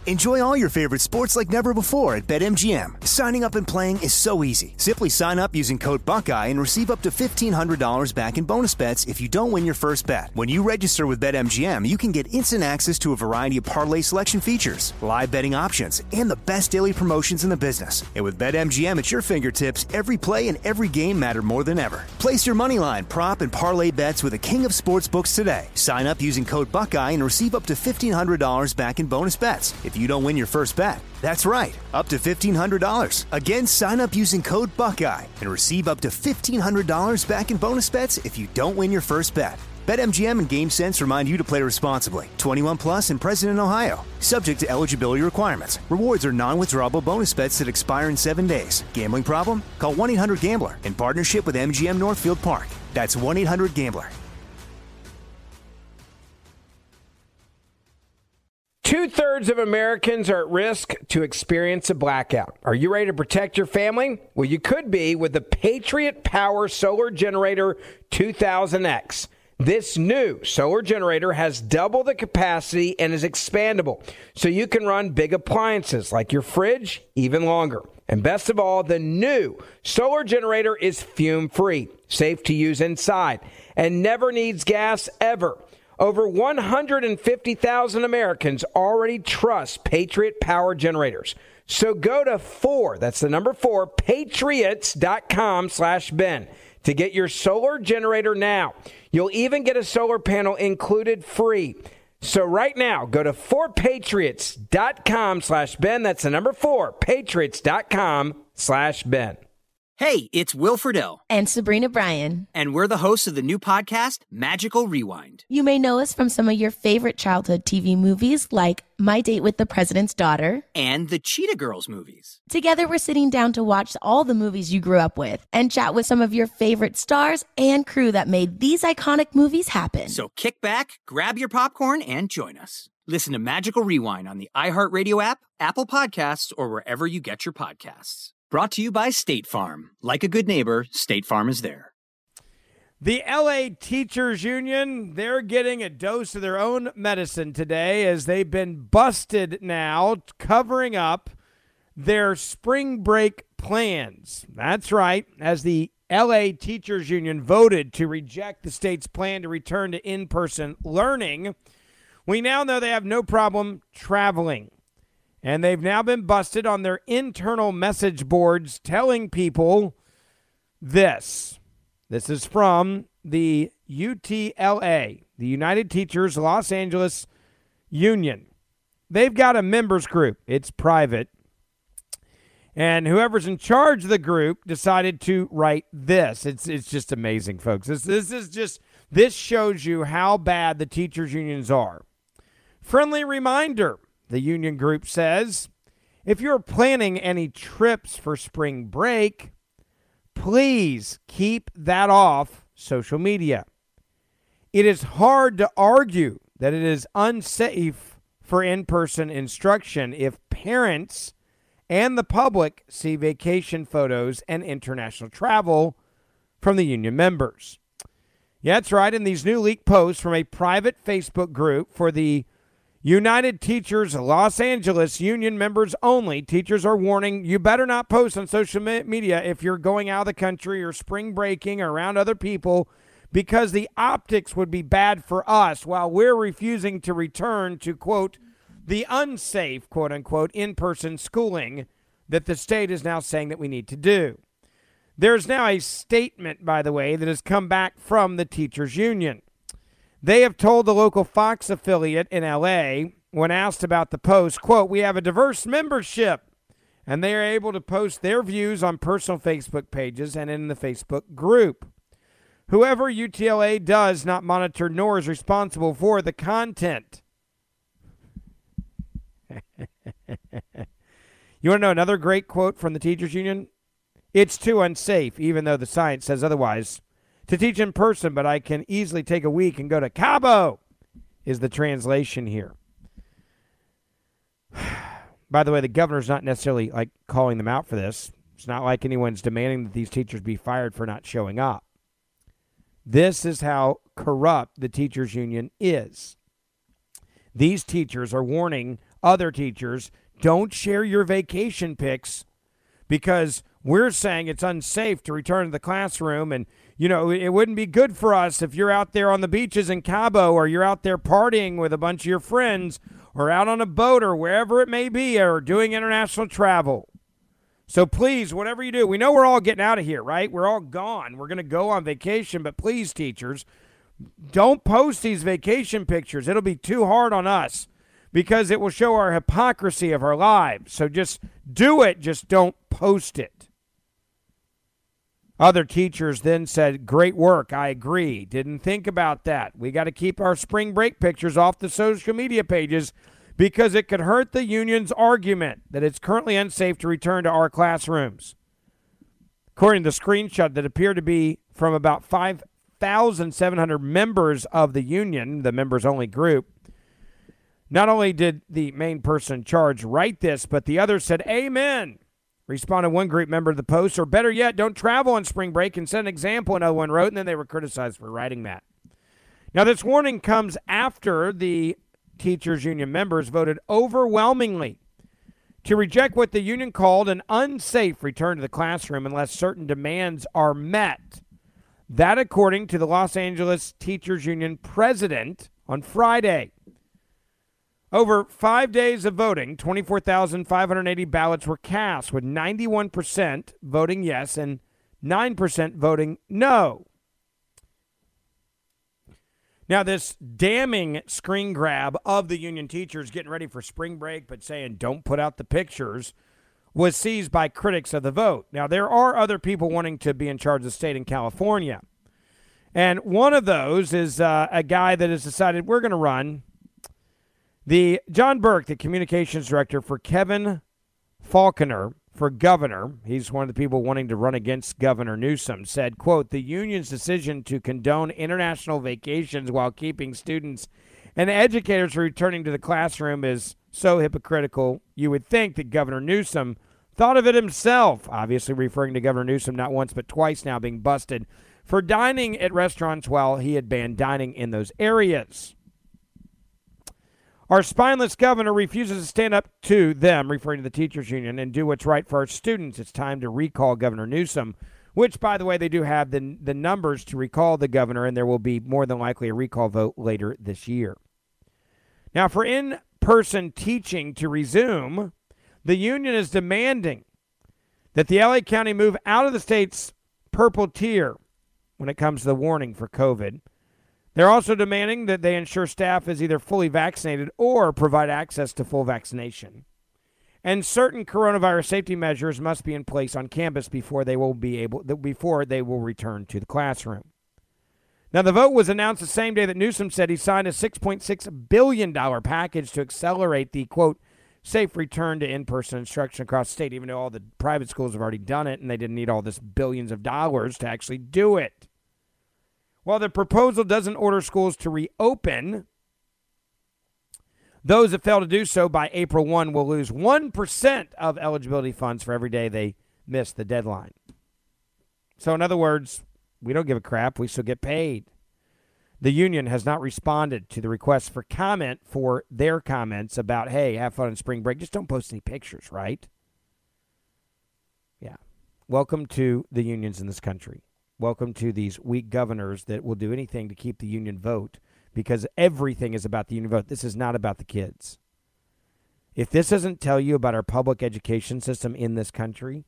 Enjoy all your favorite sports like never before at BetMGM. Signing up and playing is so easy. Simply sign up using code Buckeye and receive up to $1,500 back in bonus bets if you don't win your first bet. When you register with BetMGM, you can get instant access to a variety of parlay selection features, live betting options, and the best daily promotions in the business. And with BetMGM at your fingertips, every play and every game matter more than ever. Place your moneyline, prop, and parlay bets with the king of sportsbooks today. Sign up using code Buckeye and receive up to $1,500 back in bonus bets if you don't win your first bet. That's right, up to $1,500. Again, sign up using code Buckeye and receive up to $1,500 back in bonus bets if you don't win your first bet. BetMGM and GameSense remind you to play responsibly. 21 plus and present in Ohio. Subject to eligibility requirements. Rewards are non-withdrawable bonus bets that expire in 7 days. Gambling problem? Call 1-800-GAMBLER in partnership with MGM Northfield Park. That's 1-800-GAMBLER. 2/3 of Americans are at risk to experience a blackout. Are you ready to protect your family? Well, you could be with the Patriot Power Solar Generator 2000X. This new solar generator has double the capacity and is expandable, so you can run big appliances like your fridge even longer. And best of all, the new solar generator is fume-free, safe to use inside, and never needs gas ever. Over 150,000 Americans already trust Patriot Power Generators. So go to that's the number 4, patriots.com/Ben to get your solar generator now. You'll even get a solar panel included free. So right now, go to 4patriots.com/Ben. That's the number 4, patriots.com/Ben. Hey, it's Will Friedle. And Sabrina Bryan. And we're the hosts of the new podcast, Magical Rewind. You may know us from some of your favorite childhood TV movies like My Date with the President's Daughter. And the Cheetah Girls movies. Together, we're sitting down to watch all the movies you grew up with and chat with some of your favorite stars and crew that made these iconic movies happen. So kick back, grab your popcorn, and join us. Listen to Magical Rewind on the iHeartRadio app, Apple Podcasts, or wherever you get your podcasts. Brought to you by State Farm. Like a good neighbor, State Farm is there. The LA Teachers Union, they're getting a dose of their own medicine today as they've been busted now covering up their spring break plans. That's right, as the LA Teachers Union voted to reject the state's plan to return to in-person learning, we now know they have no problem traveling. And they've now been busted on their internal message boards telling people this. This is from the UTLA, the United Teachers Los Angeles Union. They've got a members group. It's private. And whoever's in charge of the group decided to write this. It's just amazing, folks. This shows you how bad the teachers' unions are. Friendly reminder. The union group says, if you're planning any trips for spring break, please keep that off social media. It is hard to argue that it is unsafe for in-person instruction if parents and the public see vacation photos and international travel from the union members. Yeah, that's right. In these new leaked posts from a private Facebook group for the United Teachers Los Angeles Union members only, teachers are warning you better not post on social media if you're going out of the country or spring breaking or around other people, because the optics would be bad for us while we're refusing to return to, quote, the unsafe, quote unquote, in-person schooling that the state is now saying that we need to do. There's now a statement, by the way, that has come back from the teachers union. They have told the local Fox affiliate in L.A., when asked about the post, quote, we have a diverse membership, and they are able to post their views on personal Facebook pages and in the Facebook group. Whoever UTLA does not monitor nor is responsible for the content. You want to know another great quote from the teachers union? It's too unsafe, even though the science says otherwise, to teach in person, but I can easily take a week and go to Cabo, is the translation here. By the way, the governor's not necessarily like calling them out for this. It's not like anyone's demanding that these teachers be fired for not showing up. This is how corrupt the teachers union is. These teachers are warning other teachers, don't share your vacation pics because we're saying it's unsafe to return to the classroom. And, it wouldn't be good for us if you're out there on the beaches in Cabo, or you're out there partying with a bunch of your friends, or out on a boat, or wherever it may be, or doing international travel. So please, whatever you do, we know we're all getting out of here, right? We're all gone. We're going to go on vacation. But please, teachers, don't post these vacation pictures. It'll be too hard on us because it will show our hypocrisy of our lives. So just do it. Just don't post it. Other teachers then said, great work. I agree. Didn't think about that. We got to keep our spring break pictures off the social media pages because it could hurt the union's argument that it's currently unsafe to return to our classrooms. According to the screenshot that appeared to be from about 5,700 members of the union, the members-only group, not only did the main person in charge write this, but the others said, amen. Responded one group member to the post, or better yet, don't travel on spring break and set an example, another one wrote, and then they were criticized for writing that. Now, this warning comes after the teachers union members voted overwhelmingly to reject what the union called an unsafe return to the classroom unless certain demands are met. That, according to the Los Angeles Teachers Union president on Friday. Over 5 days of voting, 24,580 ballots were cast, with 91% voting yes and 9% voting no. Now, this damning screen grab of the union teachers getting ready for spring break but saying don't put out the pictures was seized by critics of the vote. Now, there are other people wanting to be in charge of the state in California. And one of those is a guy that has decided we're going to run. The John Burke, the communications director for Kevin Faulconer for governor, he's one of the people wanting to run against Governor Newsom, said, quote, the union's decision to condone international vacations while keeping students and educators from returning to the classroom is so hypocritical. You would think that Governor Newsom thought of it himself, obviously referring to Governor Newsom not once but twice now being busted for dining at restaurants while he had banned dining in those areas. Our spineless governor refuses to stand up to them, referring to the teachers union, and do what's right for our students. It's time to recall Governor Newsom, which, by the way, they do have the numbers to recall the governor, and there will be more than likely a recall vote later this year. Now, for in-person teaching to resume, the union is demanding that the LA County move out of the state's purple tier when it comes to the warning for COVID. They're also demanding that they ensure staff is either fully vaccinated or provide access to full vaccination. And certain coronavirus safety measures must be in place on campus before they will return to the classroom. Now, the vote was announced the same day that Newsom said he signed a $6.6 billion package to accelerate the, quote, safe return to in-person instruction across the state, even though all the private schools have already done it and they didn't need all this billions of dollars to actually do it. While the proposal doesn't order schools to reopen, those that fail to do so by April 1 will lose 1% of eligibility funds for every day they miss the deadline. So in other words, we don't give a crap. We still get paid. The union has not responded to the request for comment for their comments about, hey, have fun in spring break. Just don't post any pictures, right? Yeah. Welcome to the unions in this country. Welcome to these weak governors that will do anything to keep the union vote because everything is about the union vote. This is not about the kids. If this doesn't tell you about our public education system in this country,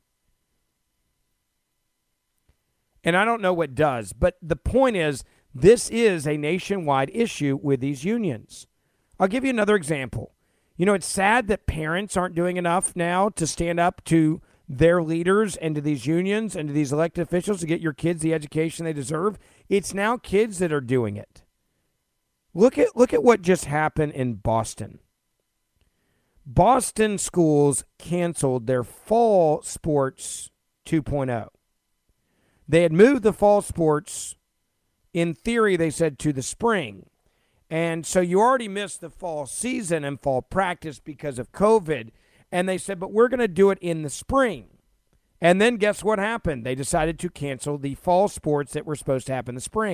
and I don't know what does, but the point is this is a nationwide issue with these unions. I'll give you another example. It's sad that parents aren't doing enough now to stand up to their leaders and to these unions and to these elected officials to get your kids the education they deserve. It's now kids that are doing it. Look at what just happened in Boston. Boston schools canceled their fall sports 2.0. They had moved the fall sports, in theory, they said, to the spring. And so you already missed the fall season and fall practice because of COVID. And they said, but we're going to do it in the spring. And then guess what happened? They decided to cancel the fall sports that were supposed to happen in the spring.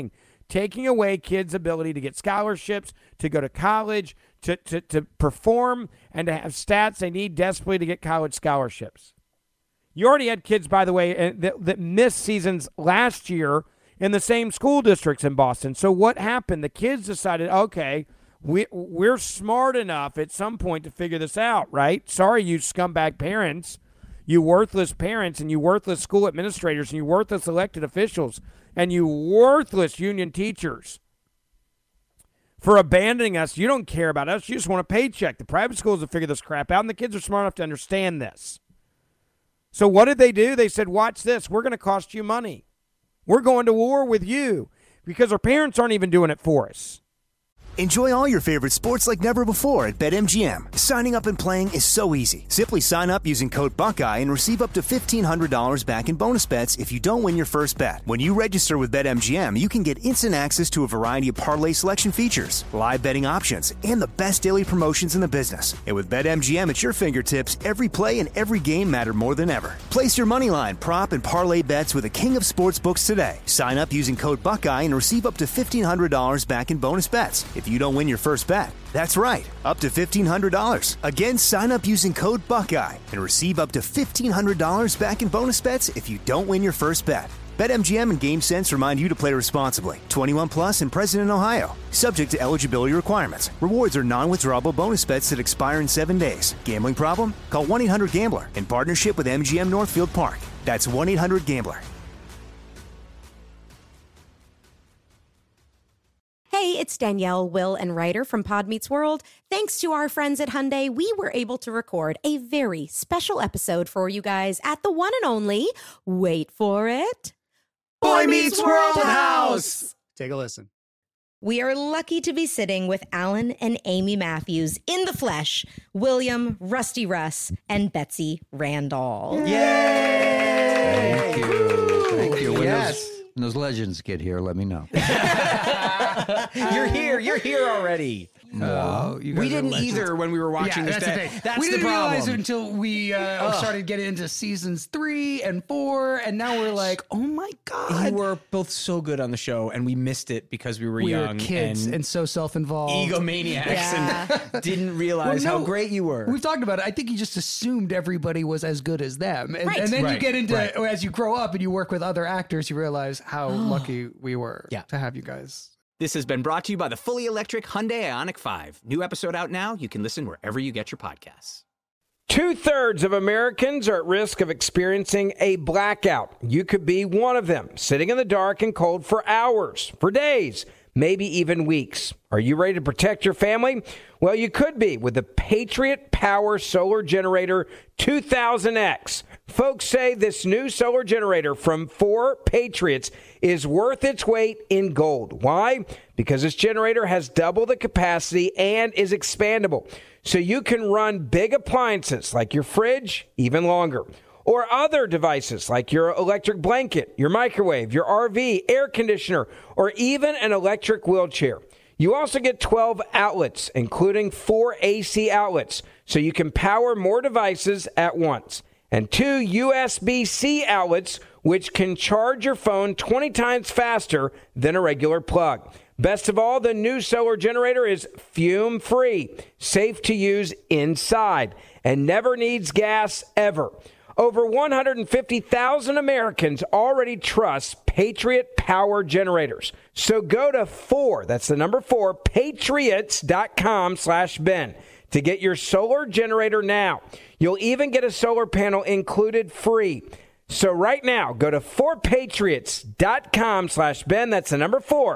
taking away kids' ability to get scholarships, to go to college, to perform, and to have stats they need desperately to get college scholarships. You already had kids, by the way, that missed seasons last year in the same school districts in Boston. So what happened? The kids decided, okay, we're smart enough at some point to figure this out, right? Sorry, you scumbag parents, you worthless parents, and you worthless school administrators, and you worthless elected officials, and you worthless union teachers for abandoning us. You don't care about us. You just want a paycheck. The private schools will figure this crap out, and the kids are smart enough to understand this. So what did they do? They said, watch this. We're going to cost you money. We're going to war with you because our parents aren't even doing it for us. Enjoy all your favorite sports like never before at BetMGM. Signing up and playing is so easy. Simply sign up using code Buckeye and receive up to $1,500 back in bonus bets if you don't win your first bet. When you register with BetMGM, you can get instant access to a variety of parlay selection features, live betting options, and the best daily promotions in the business. And with BetMGM at your fingertips, every play and every game matter more than ever. Place your moneyline, prop, and parlay bets with the king of sportsbooks today. Sign up using code Buckeye and receive up to $1,500 back in bonus bets if you don't win your first bet. That's right, up to $1,500. Again, sign up using code Buckeye and receive up to $1,500 back in bonus bets if you don't win your first bet. BetMGM and GameSense remind you to play responsibly. 21 plus and present in Ohio. Subject to eligibility requirements. Rewards are non-withdrawable bonus bets that expire in 7 days. Gambling problem? Call 1-800-GAMBLER in partnership with MGM Northfield Park. That's 1-800-GAMBLER. Hey, it's Danielle, Will, and Ryder from Pod Meets World. Thanks to our friends at Hyundai, we were able to record a very special episode for you guys at the one and only, wait for it, Boy Meets World House! Take a listen. We are lucky to be sitting with Alan and Amy Matthews in the flesh, William, Rusty Russ, and Betsy Randall. Yay! Thank you. Thank you. Yes. When those legends get here, let me know. You're here already. We didn't either when we were watching this. That's we the didn't problem. realize it until we started getting into seasons 3 and 4, and now we're like, oh my God. You were both so good on the show, and we missed it because we were We young were kids and so self-involved. egomaniacs and didn't realize how great you were. We've talked about it. I think you just assumed everybody was as good as them. And, Right. and then you Right. get into, Right. as you grow up and you work with other actors, you realize how lucky we were to have you guys. This has been brought to you by the fully electric Hyundai Ioniq 5. New episode out now. You can listen wherever you get your podcasts. 2/3 of Americans are at risk of experiencing a blackout. You could be one of them, sitting in the dark and cold for hours, for days, maybe even weeks. Are you ready to protect your family? Well, you could be with the Patriot Power Solar Generator 2000X. Folks say this new solar generator from 4 Patriots is worth its weight in gold. Why? Because this generator has double the capacity and is expandable. So you can run big appliances like your fridge even longer. Or other devices like your electric blanket, your microwave, your RV, air conditioner, or even an electric wheelchair. You also get 12 outlets, including 4 AC outlets, so you can power more devices at once. And 2 USB-C outlets, which can charge your phone 20 times faster than a regular plug. Best of all, the new solar generator is fume-free, safe to use inside, and never needs gas ever. Over 150,000 Americans already trust Patriot Power Generators. So go to 4, that's the number 4, patriots.com/Ben to get your solar generator now. You'll even get a solar panel included free. So right now, go to 4patriots.com/Ben. That's the number 4,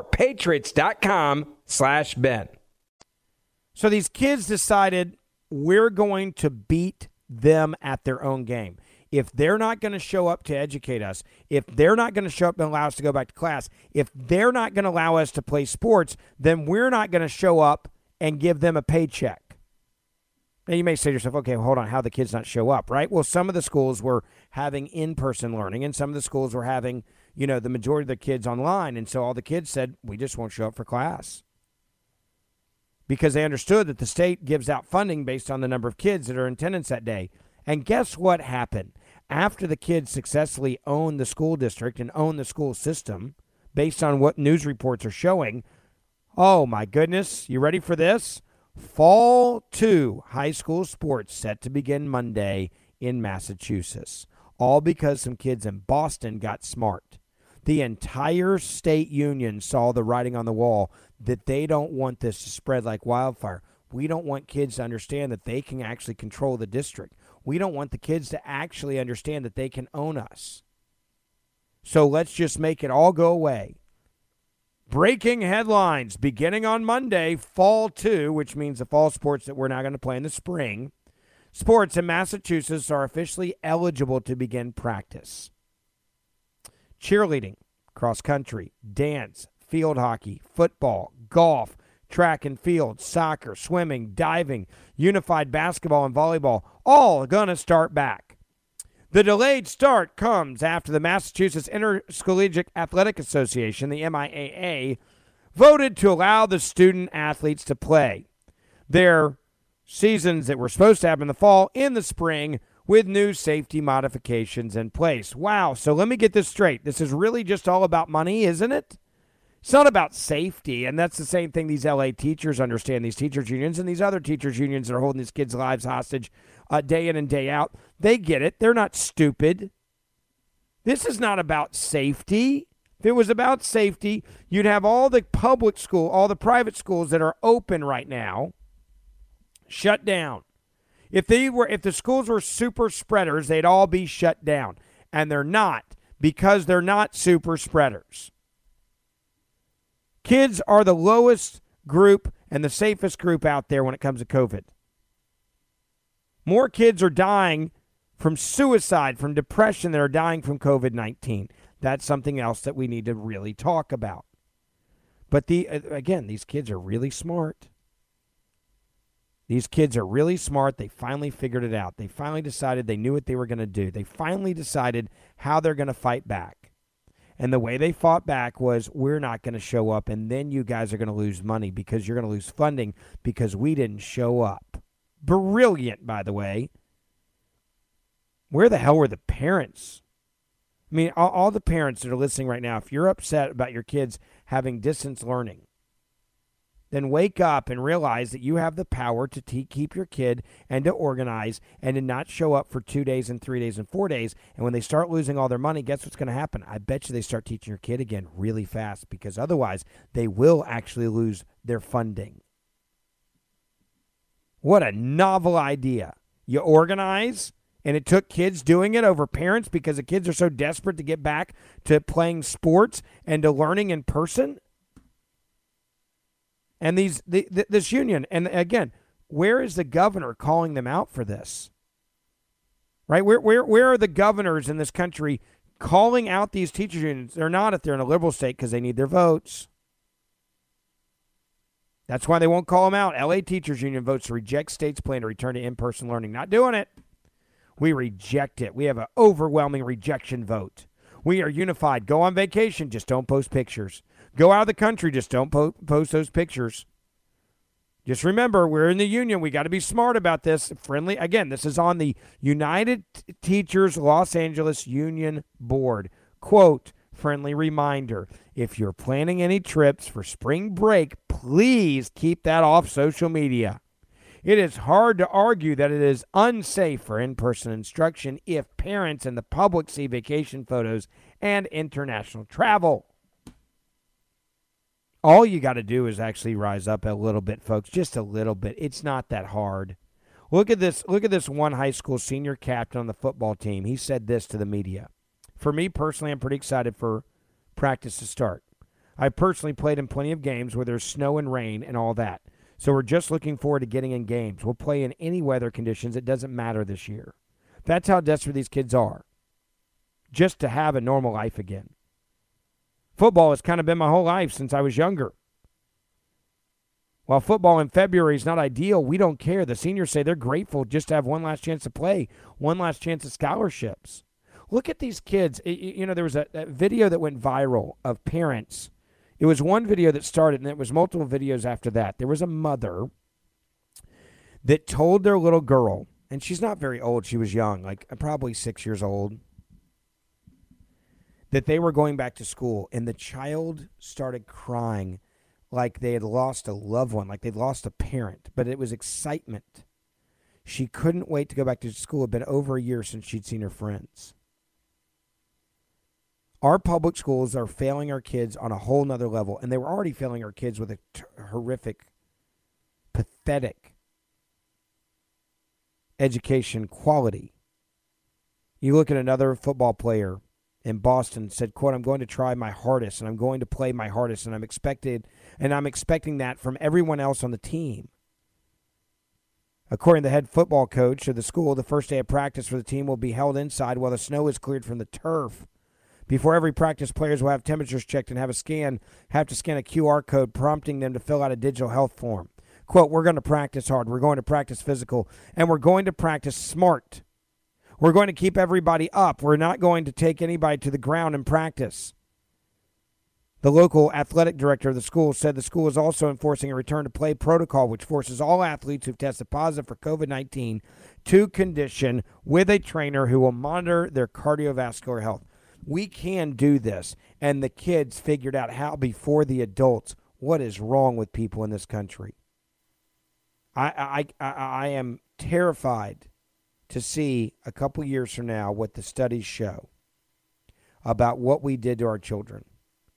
patriots.com/Ben. So these kids decided we're going to beat them at their own game. If they're not going to show up to educate us, if they're not going to show up and allow us to go back to class, if they're not going to allow us to play sports, then we're not going to show up and give them a paycheck. Now, you may say to yourself, okay, hold on, how the kids not show up, right? Well, some of the schools were having in-person learning, and some of the schools were having, the majority of the kids online, and so all the kids said, we just won't show up for class. Because they understood that the state gives out funding based on the number of kids that are in attendance that day. And guess what happened? After the kids successfully owned the school district and owned the school system based on what news reports are showing. Oh, my goodness. You ready for this? Fall 2 high school sports set to begin Monday in Massachusetts, all because some kids in Boston got smart. The entire state union saw the writing on the wall that they don't want this to spread like wildfire. We don't want kids to understand that they can actually control the district. We don't want the kids to actually understand that they can own us. So let's just make it all go away. Breaking headlines beginning on Monday, Fall 2, which means the fall sports that we're now going to play in the spring. Sports in Massachusetts are officially eligible to begin practice. Cheerleading, cross country, dance, field hockey, football, golf, track and field, soccer, swimming, diving, unified basketball, and volleyball, all going to start back. The delayed start comes after the Massachusetts Intercollegiate Athletic Association, the MIAA, voted to allow the student athletes to play their seasons that were supposed to happen in the fall in the spring with new safety modifications in place. Wow, so let me get this straight. This is really just all about money, isn't it? It's not about safety, and that's the same thing these LA teachers understand, these teachers' unions and these other teachers' unions that are holding these kids' lives hostage day in and day out. They get it. They're not stupid. This is not about safety. If it was about safety, you'd have all the public school, all the private schools that are open right now shut down. If the schools were super spreaders, they'd all be shut down, and they're not because they're not super spreaders. Kids are the lowest group and the safest group out there when it comes to COVID. More kids are dying from suicide, from depression, than are dying from COVID-19. That's something else that we need to really talk about. But again, these kids are really smart. These kids are really smart. They finally figured it out. They finally decided they knew what they were going to do. They finally decided how they're going to fight back. And the way they fought back was, we're not going to show up, and then you guys are going to lose money because you're going to lose funding because we didn't show up. Brilliant, by the way. Where the hell were the parents? I mean, all the parents that are listening right now, if you're upset about your kids having distance learning, then wake up and realize that you have the power to keep your kid and to organize and to not show up for 2 days and 3 days and 4 days. And when they start losing all their money, guess what's going to happen? I bet you they start teaching your kid again really fast, because otherwise they will actually lose their funding. What a novel idea. You organize, and it took kids doing it over parents because the kids are so desperate to get back to playing sports and to learning in person. And this union, and again, where is the governor calling them out for this? Right? Where are the governors in this country calling out these teachers unions? They're not if they're in a liberal state because they need their votes. That's why they won't call them out. LA Teachers Union votes to reject state's plan to return to in-person learning. Not doing it. We reject it. We have an overwhelming rejection vote. We are unified. Go on vacation, just don't post pictures. Go out of the country, just don't post those pictures. Just remember, we're in the union. We got to be smart about this. Friendly. Again, this is on the United Teachers Los Angeles Union Board. Quote, friendly reminder, if you're planning any trips for spring break, please keep that off social media. It is hard to argue that it is unsafe for in-person instruction if parents and the public see vacation photos and international travel. All you got to do is actually rise up a little bit, folks, just a little bit. It's not that hard. Look at this one high school senior captain on the football team. He said this to the media. For me personally, I'm pretty excited for practice to start. I personally played in plenty of games where there's snow and rain and all that. So we're just looking forward to getting in games. We'll play in any weather conditions. It doesn't matter this year. That's how desperate these kids are, just to have a normal life again. Football has kind of been my whole life since I was younger. While football in February is not ideal, we don't care. The seniors say they're grateful just to have one last chance to play, one last chance at scholarships. Look at these kids. You know, there was a video that went viral of parents. It was one video that started, and it was multiple videos after that. There was a mother that told their little girl, and she's not very old. She was young, like probably 6 years old, that they were going back to school, and the child started crying like they had lost a loved one, like they'd lost a parent, but it was excitement. She couldn't wait to go back to school. It had been over a year since she'd seen her friends. Our public schools are failing our kids on a whole nother level, and they were already failing our kids with a horrific, pathetic education quality. You look at another football player in Boston, said, quote, "I'm going to try my hardest, and I'm going to play my hardest, and I'm expecting that from everyone else on the team." According to the head football coach of the school, the first day of practice for the team will be held inside while the snow is cleared from the turf. Before every practice, players will have temperatures checked and have to scan a QR code prompting them to fill out a digital health form. Quote, "We're going to practice hard. We're going to practice physical, and we're going to practice smart. We're going to keep everybody up. We're not going to take anybody to the ground in practice." The local athletic director of the school said the school is also enforcing a return-to-play protocol, which forces all athletes who've tested positive for COVID-19 to condition with a trainer who will monitor their cardiovascular health. We can do this, and the kids figured out how before the adults. What is wrong with people in this country? I am terrified to see a couple years from now what the studies show about what we did to our children.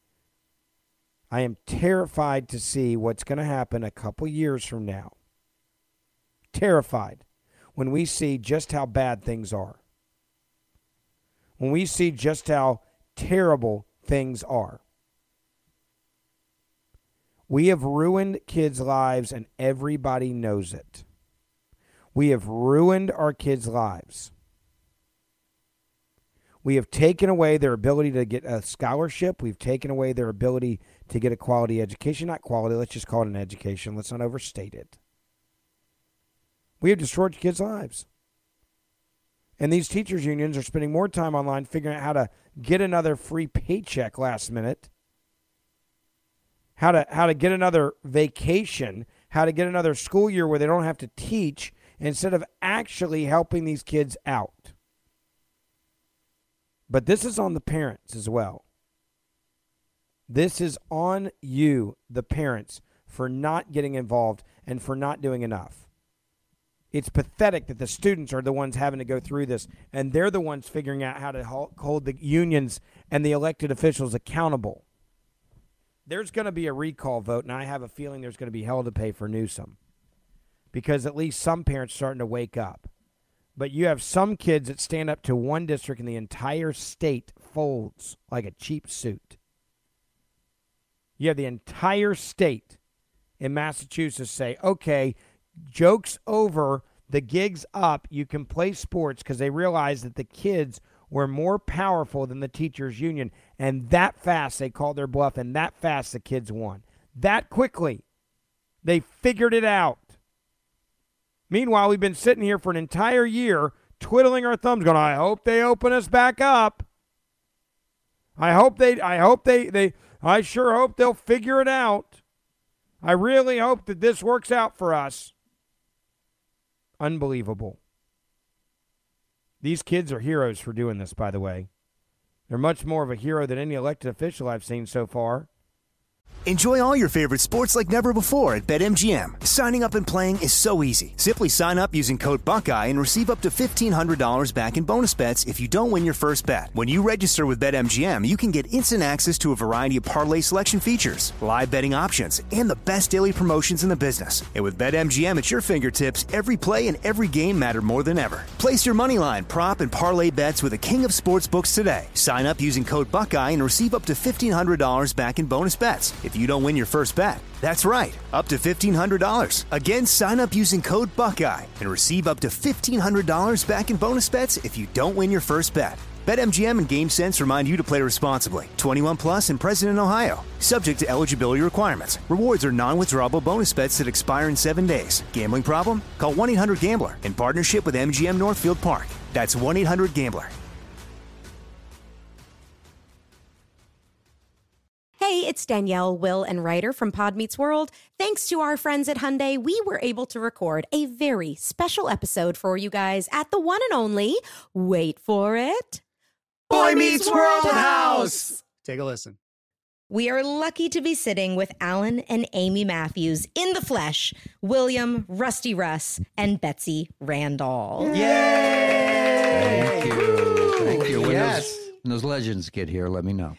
I am terrified to see what's going to happen a couple years from now. Terrified when we see just how bad things are. When we see just how terrible things are. We have ruined kids' lives, and everybody knows it. We have ruined our kids' lives. We have taken away their ability to get a scholarship. We've taken away their ability to get a quality education. Not quality, let's just call it an education. Let's not overstate it. We have destroyed kids' lives. And these teachers' unions are spending more time online figuring out how to get another free paycheck last minute, how to get another vacation, how to get another school year where they don't have to teach, instead of actually helping these kids out. But this is on the parents as well. This is on you, the parents, for not getting involved and for not doing enough. It's pathetic that the students are the ones having to go through this, and they're the ones figuring out how to hold the unions and the elected officials accountable. There's going to be a recall vote, and I have a feeling there's going to be hell to pay for Newsom, because at least some parents are starting to wake up. But you have some kids that stand up to one district and the entire state folds like a cheap suit. You have the entire state in Massachusetts say, okay, joke's over, the gig's up, you can play sports, because they realized that the kids were more powerful than the teachers' union. And that fast they called their bluff, and that fast the kids won. That quickly. They figured it out. Meanwhile, we've been sitting here for an entire year twiddling our thumbs going, I hope they open us back up. I sure hope they'll figure it out. I really hope that this works out for us. Unbelievable. These kids are heroes for doing this, by the way. They're much more of a hero than any elected official I've seen so far. Enjoy all your favorite sports like never before at BetMGM. Signing up and playing is so easy. Simply sign up using code Buckeye and receive up to $1,500 back in bonus bets if you don't win your first bet. When you register with BetMGM, you can get instant access to a variety of parlay selection features, live betting options, and the best daily promotions in the business. And with BetMGM at your fingertips, every play and every game matter more than ever. Place your moneyline, prop, and parlay bets with the king of sportsbooks today. Sign up using code Buckeye and receive up to $1,500 back in bonus bets if you don't win your first bet. That's right, up to $1,500. Again, sign up using code Buckeye and receive up to $1,500 back in bonus bets if you don't win your first bet. BetMGM and GameSense remind you to play responsibly. 21 plus and present in Ohio. Subject to eligibility requirements. Rewards are non-withdrawable bonus bets that expire in 7 days. Gambling problem? Call 1-800-GAMBLER in partnership with MGM Northfield Park. That's 1-800-GAMBLER. Hey, it's Danielle, Will, and Ryder from Pod Meets World. Thanks to our friends at Hyundai, we were able to record a very special episode for you guys at the one and only, wait for it, Boy Meets World House. Take a listen. We are lucky to be sitting with Alan and Amy Matthews in the flesh, William, Rusty Russ, and Betsy Randall. Thank you. Thank you. Yes. When those legends get here, let me know.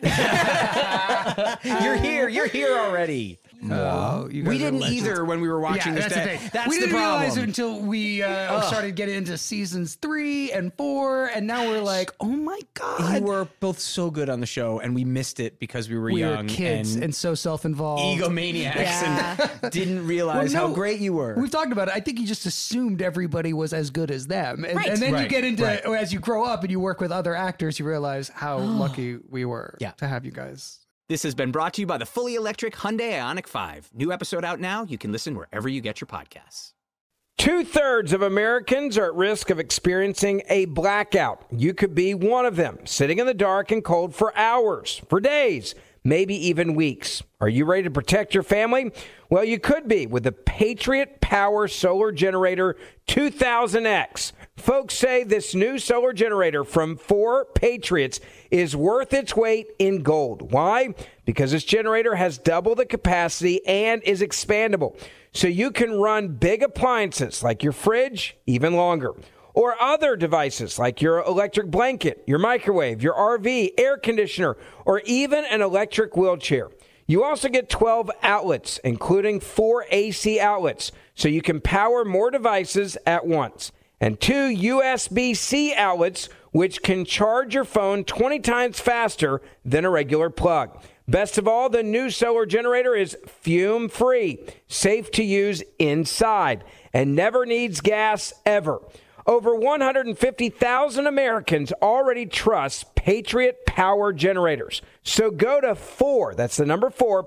You're here. You're here already. Oh, you guys We are didn't legends. either when we were watching this. That's the thing. That's we the didn't problem. realize it until we started getting into seasons 3 and 4, and now we're like, oh my god, You were both so good on the show, and we missed it because we were we young were kids and so self-involved. egomaniacs and didn't realize Well, no, how great you were. We've talked about it. I think you just assumed everybody was as good as them. And, Right. and then you Right, get into, right. as you grow up and you work with other actors, you realize how lucky we were Yeah. to have you guys. This has been brought to you by the fully electric Hyundai Ioniq 5. New episode out now. You can listen wherever you get your podcasts. 2/3 of Americans are at risk of experiencing a blackout. You could be one of them, sitting in the dark and cold for hours, for days, maybe even weeks. Are you ready to protect your family? Well, you could be with the Patriot Power Solar Generator 2000X. Folks say this new solar generator from 4 Patriots is worth its weight in gold. Why? Because this generator has double the capacity and is expandable. So you can run big appliances like your fridge even longer. Or other devices like your electric blanket, your microwave, your RV, air conditioner, or even an electric wheelchair. You also get 12 outlets, including 4 AC outlets, so you can power more devices at once. And 2 USB-C outlets, which can charge your phone 20 times faster than a regular plug. Best of all, the new solar generator is fume-free, safe to use inside, and never needs gas ever. Over 150,000 Americans already trust Patriot Power Generators. So go to 4, that's the number 4,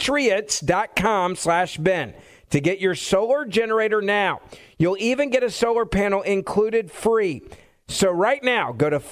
patriots.com/Ben to get your solar generator now. You'll even get a solar panel included free. So right now, go to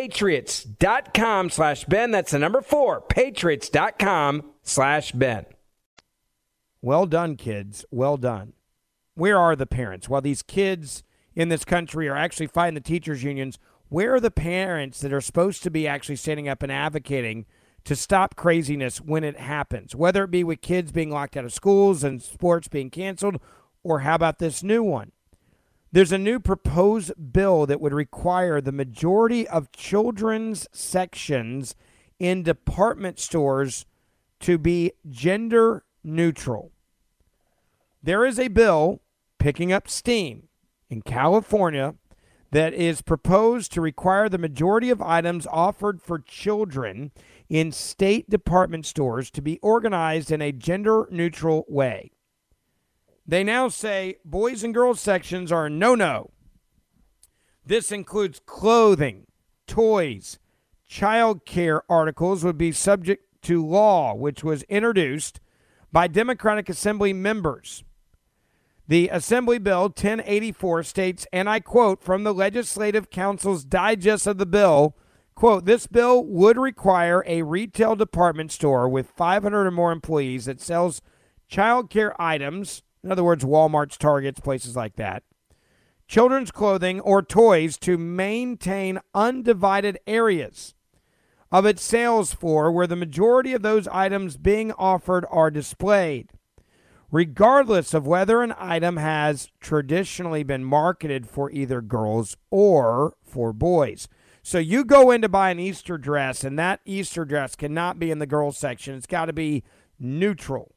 4patriots.com/Ben. That's the number 4, patriots.com/Ben. Well done, kids. Well done. Where are the parents? While these kids in this country are actually fighting the teachers' unions, where are the parents that are supposed to be actually standing up and advocating to stop craziness when it happens, whether it be with kids being locked out of schools and sports being canceled, or how about this new one? There's a new proposed bill that would require the majority of children's sections in department stores to be gender neutral. There is a bill picking up steam in California that is proposed to require the majority of items offered for children in state department stores to be organized in a gender-neutral way. They now say boys and girls sections are no-no. This includes clothing, toys, child care articles would be subject to law, which was introduced by Democratic Assembly members. The Assembly Bill 1084 states, and I quote from the Legislative Council's digest of the bill, quote, this bill would require a retail department store with 500 or more employees that sells child care items, in other words, Walmart's, Targets, places like that, children's clothing or toys to maintain undivided areas of its sales floor where the majority of those items being offered are displayed, regardless of whether an item has traditionally been marketed for either girls or for boys. So you go in to buy an Easter dress, and that Easter dress cannot be in the girls section. It's got to be neutral.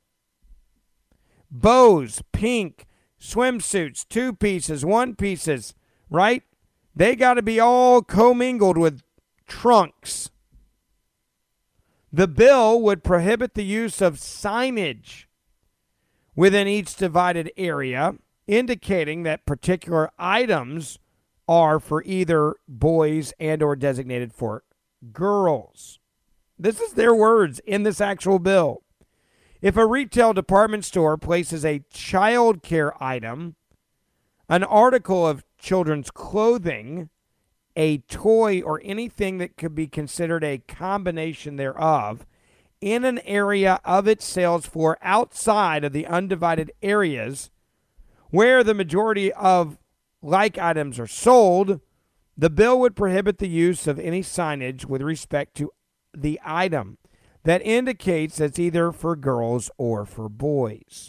Bows, pink, swimsuits, 2-pieces, 1-pieces, right? They got to be all commingled with trunks. The bill would prohibit the use of signage within each divided area, indicating that particular items are for either boys and or designated for girls. This is their words in this actual bill. If a retail department store places a child care item, an article of children's clothing, a toy, or anything that could be considered a combination thereof, in an area of its sales floor outside of the undivided areas where the majority of like items are sold, The bill would prohibit the use of any signage with respect to the item that indicates it's either for girls or for boys.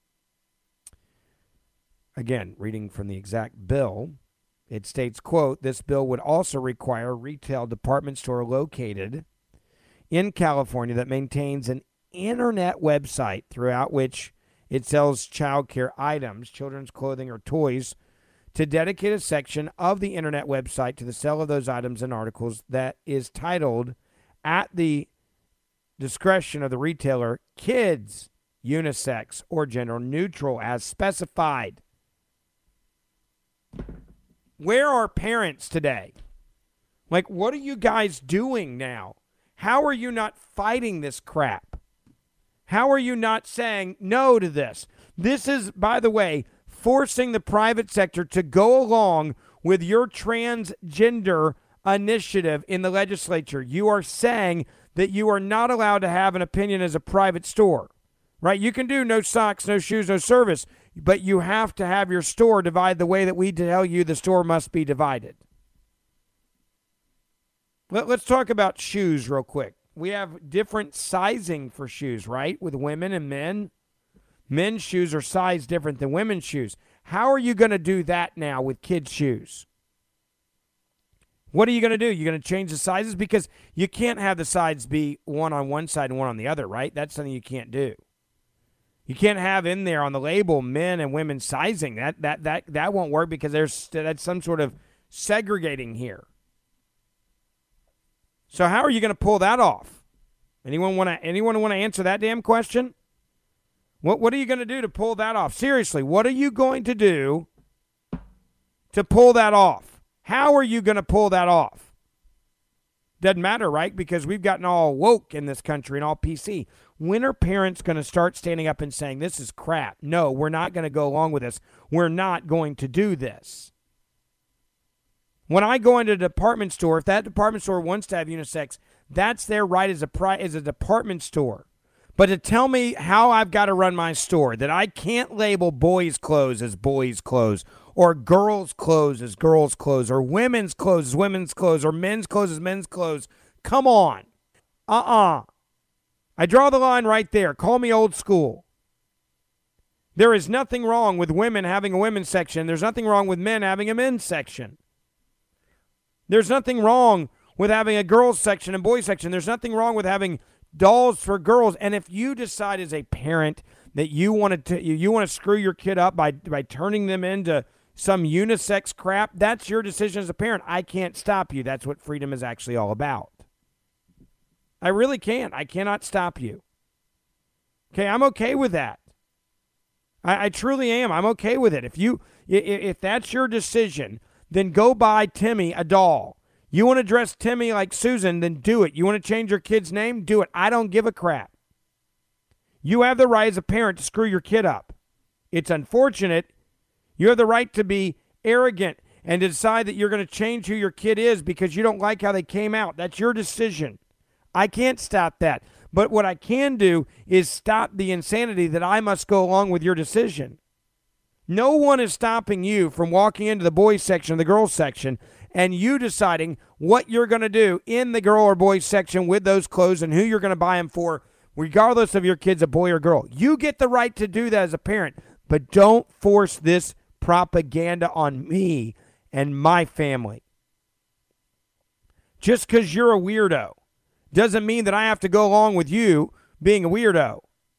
Again, reading from the exact bill, it states, quote, this bill would also require a retail department store located in California that maintains an internet website throughout which it sells child care items, children's clothing, or toys, to dedicate a section of the internet website to the sale of those items and articles that is titled, at the discretion of the retailer, kids, unisex, or gender neutral as specified. Where are parents today? Like, what are you guys doing now? How are you not fighting this crap? How are you not saying no to this? This is, by the way, forcing the private sector to go along with your transgender initiative in the legislature. You are saying that you are not allowed to have an opinion as a private store, right? You can do no socks, no shoes, no service, but you have to have your store divided the way that we tell you the store must be divided. Let's talk about shoes real quick. We have different sizing for shoes, right, with women and men. Men's shoes are sized different than women's shoes. How are you going to do that now with kids' shoes? What are you going to do? You're going to change the sizes? Because you can't have the sides be one on one side and one on the other, right? That's something you can't do. You can't have in there on the label men and women sizing. That won't work because that's some sort of segregating here. So how are you going to pull that off? Anyone want to answer that damn question? What are you going to do to pull that off? Seriously, what are you going to do to pull that off? How are you going to pull that off? Doesn't matter, right? Because we've gotten all woke in this country and all PC. When are parents going to start standing up and saying, this is crap? No, we're not going to go along with this. We're not going to do this. When I go into a department store, if that department store wants to have unisex, that's their right as a department store. But to tell me how I've got to run my store, that I can't label boys' clothes as boys' clothes, or girls' clothes as girls' clothes, or women's clothes as women's clothes, or men's clothes as men's clothes, come on. I draw the line right there. Call me old school. There is nothing wrong with women having a women's section. There's nothing wrong with men having a men's section. There's nothing wrong with having a girls' section and boys' section. There's nothing wrong with having dolls for girls. And if you decide as a parent that you want to screw your kid up by turning them into some unisex crap, that's your decision as a parent. I can't stop you. That's what freedom is actually all about. I really can't. I cannot stop you. Okay, I'm okay with that. I truly am. I'm okay with it. If that's your decision, then go buy Timmy a doll. You want to dress Timmy like Susan, then do it. You want to change your kid's name? Do it. I don't give a crap. You have the right as a parent to screw your kid up. It's unfortunate. You have the right to be arrogant and to decide that you're going to change who your kid is because you don't like how they came out. That's your decision. I can't stop that. But what I can do is stop the insanity that I must go along with your decision. No one is stopping you from walking into the boys section or the girls section and you deciding what you're going to do in the girl or boys section with those clothes and who you're going to buy them for, regardless of your kid's a boy or girl. You get the right to do that as a parent, but don't force this propaganda on me and my family. Just because you're a weirdo doesn't mean that I have to go along with you being a weirdo.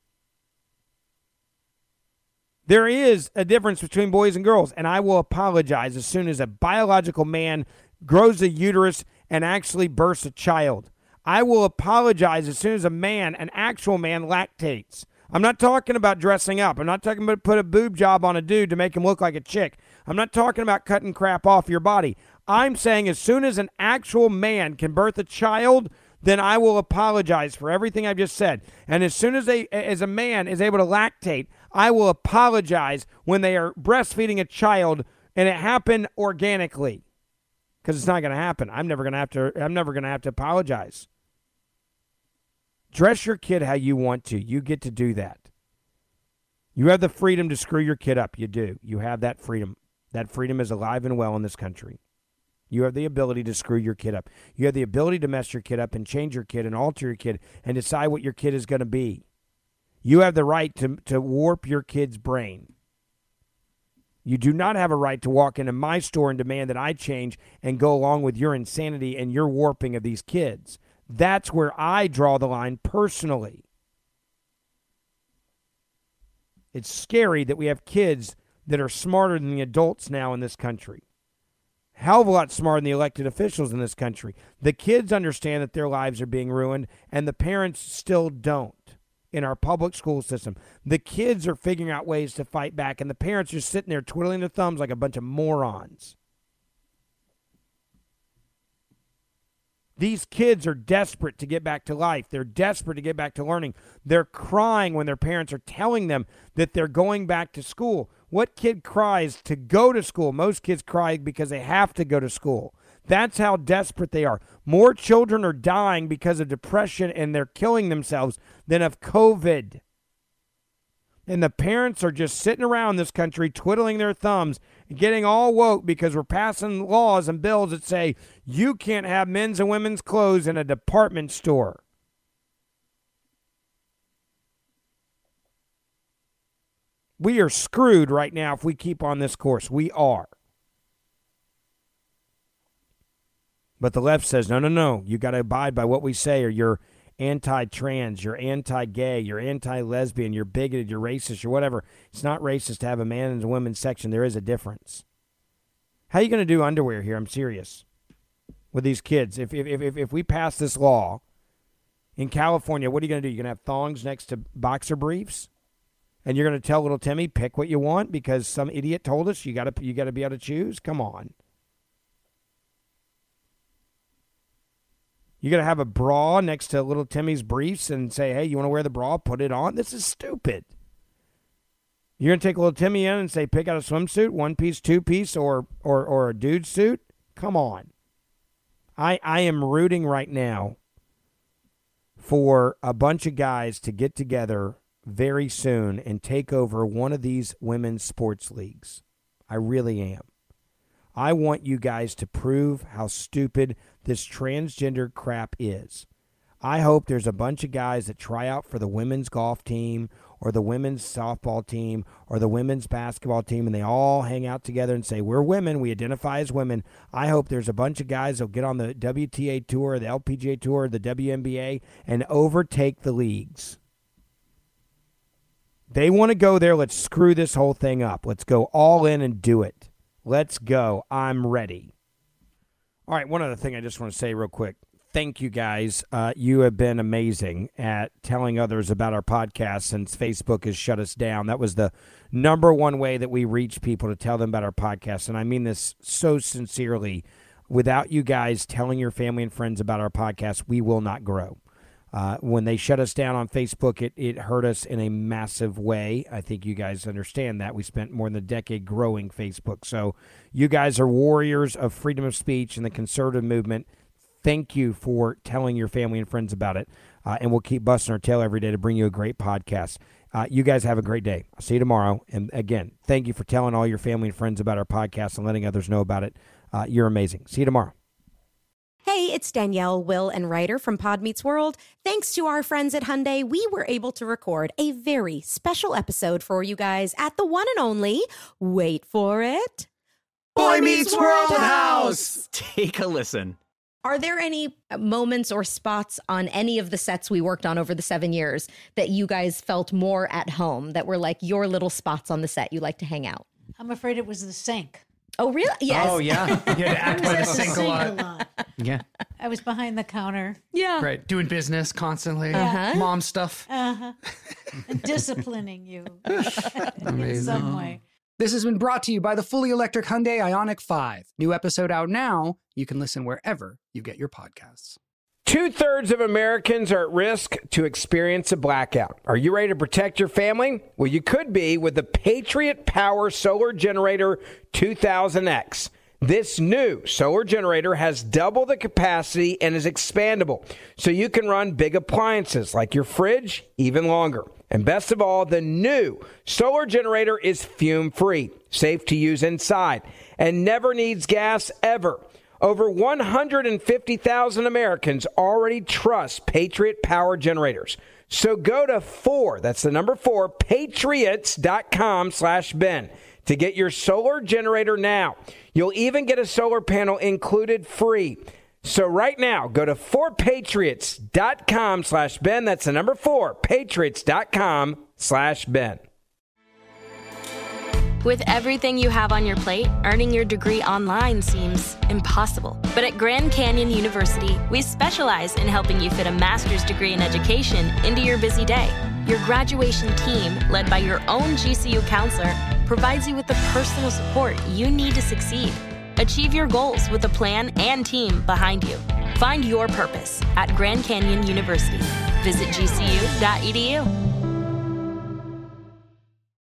There is a difference between boys and girls, and I will apologize as soon as a biological man grows a uterus and actually births a child. I will apologize as soon as a man, an actual man, lactates. I'm not talking about dressing up. I'm not talking about put a boob job on a dude to make him look like a chick. I'm not talking about cutting crap off your body. I'm saying as soon as an actual man can birth a child, then I will apologize for everything I've just said. And as soon as a man is able to lactate, I will apologize when they are breastfeeding a child and it happened organically. Because it's not going to happen. I'm never going to have to apologize. Dress your kid how you want to. You get to do that. You have the freedom to screw your kid up. You do. You have that freedom. That freedom is alive and well in this country. You have the ability to screw your kid up. You have the ability to mess your kid up and change your kid and alter your kid and decide what your kid is going to be. You have the right to warp your kid's brain. You do not have a right to walk into my store and demand that I change and go along with your insanity and your warping of these kids. That's where I draw the line personally. It's scary that we have kids that are smarter than the adults now in this country. Hell of a lot smarter than the elected officials in this country. The kids understand that their lives are being ruined, and the parents still don't in our public school system. The kids are figuring out ways to fight back, and the parents are sitting there twiddling their thumbs like a bunch of morons. These kids are desperate to get back to life. They're desperate to get back to learning. They're crying when their parents are telling them that they're going back to school. What kid cries to go to school? Most kids cry because they have to go to school. That's how desperate they are. More children are dying because of depression and they're killing themselves than of COVID. And the parents are just sitting around this country twiddling their thumbs and getting all woke because we're passing laws and bills that say you can't have men's and women's clothes in a department store. We are screwed right now if we keep on this course. We are. But the left says, no. You got to abide by what we say or you're anti-trans, you're anti-gay, you're anti-lesbian, you're bigoted, you're racist, you're whatever. It's not racist to have a man and a women's section. There is a difference. How are you going to do underwear here? I'm serious. With these kids. If we pass this law in California, what are you going to do? You're going to have thongs next to boxer briefs? And you're going to tell little Timmy, pick what you want because some idiot told us you got to be able to choose? Come on. You're going to have a bra next to little Timmy's briefs and say, hey, you want to wear the bra? Put it on. This is stupid. You're going to take little Timmy in and say, pick out a swimsuit, 1-piece, 2-piece, or a dude suit? Come on. I am rooting right now for a bunch of guys to get together very soon and take over one of these women's sports leagues. I really am. I want you guys to prove how stupid this transgender crap is. I hope there's a bunch of guys that try out for the women's golf team or the women's softball team or the women's basketball team, and they all hang out together and say, we're women, we identify as women. I hope there's a bunch of guys that'll get on the WTA Tour, the LPGA Tour, the WNBA, and overtake the leagues. They want to go there. Let's screw this whole thing up. Let's go all in and do it. Let's go. I'm ready. All right, one other thing I just want to say real quick. Thank you, guys. You have been amazing at telling others about our podcast since Facebook has shut us down. That was the number one way that we reach people, to tell them about our podcast. And I mean this so sincerely. Without you guys telling your family and friends about our podcast, we will not grow. When they shut us down on Facebook, it hurt us in a massive way. I think you guys understand that. We spent more than a decade growing Facebook. So you guys are warriors of freedom of speech and the conservative movement. Thank you for telling your family and friends about it. And we'll keep busting our tail every day to bring you a great podcast. You guys have a great day. I'll see you tomorrow. And again, thank you for telling all your family and friends about our podcast and letting others know about it. You're amazing. See you tomorrow. Hey, it's Danielle, Will, and Ryder from Pod Meets World. Thanks to our friends at Hyundai, we were able to record a very special episode for you guys at the one and only, wait for it, Boy Meets World House! Take a listen. Are there any moments or spots on any of the sets we worked on over the 7 years that you guys felt more at home, that were like your little spots on the set you like to hang out? I'm afraid it was the sink. Oh, really? Yes. Oh, yeah. You had to act by the sink a lot. Yeah. I was behind the counter. Yeah. Right. Doing business constantly. Uh-huh. Mom stuff. Uh-huh. And disciplining you in Amazing. some way. This has been brought to you by the fully electric Hyundai Ioniq 5. New episode out now. You can listen wherever you get your podcasts. 2/3 of Americans are at risk to experience a blackout. Are you ready to protect your family? Well, you could be with the Patriot Power Solar Generator 2000X. This new solar generator has double the capacity and is expandable, so you can run big appliances like your fridge even longer. And best of all, the new solar generator is fume-free, safe to use inside, and never needs gas ever. Over 150,000 Americans already trust Patriot Power Generators. So go to 4, that's the number 4, patriots.com/Ben to get your solar generator now. You'll even get a solar panel included free. So right now, go to 4patriots.com/Ben. That's the number 4, patriots.com/Ben. With everything you have on your plate, earning your degree online seems impossible. But at Grand Canyon University, we specialize in helping you fit a master's degree in education into your busy day. Your graduation team, led by your own GCU counselor, provides you with the personal support you need to succeed. Achieve your goals with a plan and team behind you. Find your purpose at Grand Canyon University. Visit gcu.edu.